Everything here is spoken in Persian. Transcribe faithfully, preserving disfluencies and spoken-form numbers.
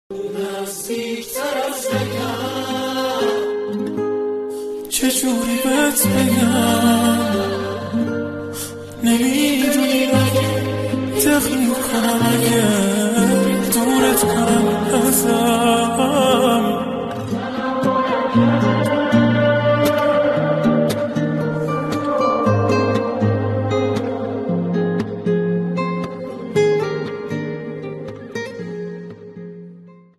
نزدیکتر از بگم چجوری بهت بگم نمیدونی مگه دق میکنم اگه